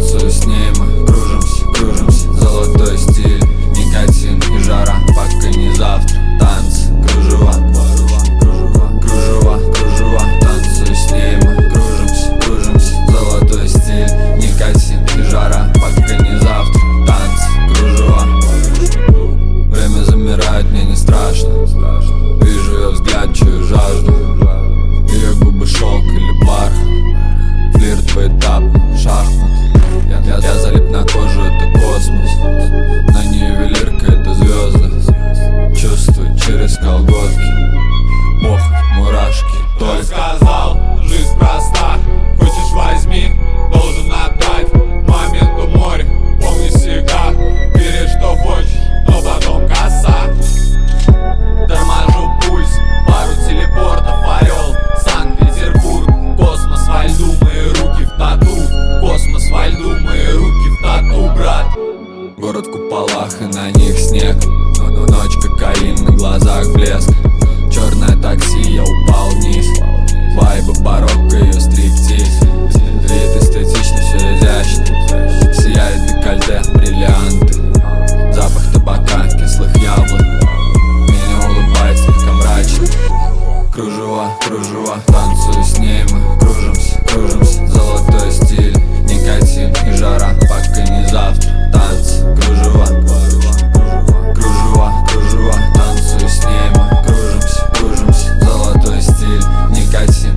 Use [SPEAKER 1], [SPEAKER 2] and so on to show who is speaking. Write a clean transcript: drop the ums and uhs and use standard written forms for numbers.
[SPEAKER 1] Танцую с ней мы, кружимся, кружимся. Золотой стиль, никотин и жара, пока не завтра. Танцы, кружева, кружева, кружева. Танцую с ней мы, кружимся, кружимся. Золотой стиль, никотин и жара, пока не завтра. Танцы, кружева. Время замирает, мне не страшно. Вижу ее взгляд, чую жажду. Ее губы шелк или бархат. Флирт поэтапно, шахмат. Я залип на кожу, это космос. На ней ювелирка, это звезды. Чувствую через колготки. Похоть, мурашки, только.
[SPEAKER 2] Сказал, жизнь проста. Хочешь, возьми, должен отдать. Момент у моря, помни всегда. Бери, что хочешь, но потом коса. Торможу пульс, пару телепортов, орел. Санкт-Петербург, космос во льду, мои руки в тату. Космос во льду, мои руки в тату, брат.
[SPEAKER 1] Город в куполах и на них снег. Ночь кокаин, на глазах блеск. Черное такси, я упал вниз. Вайба, барокко, ее стриптиз. Вид эстетичный, все изящно. Сияет декольте, бриллианты. Запах табака, кислых яблок. Меня улыбает слегка мрачно. Кружева, кружева, танцую с ней мы, кружимся, кружимся. Золотой стиль, никотин и жара, пока не завтра. Танцы, кружева, кружева, кружева. Танцую с ней мы, кружимся, кружимся. Золотой стиль, никотин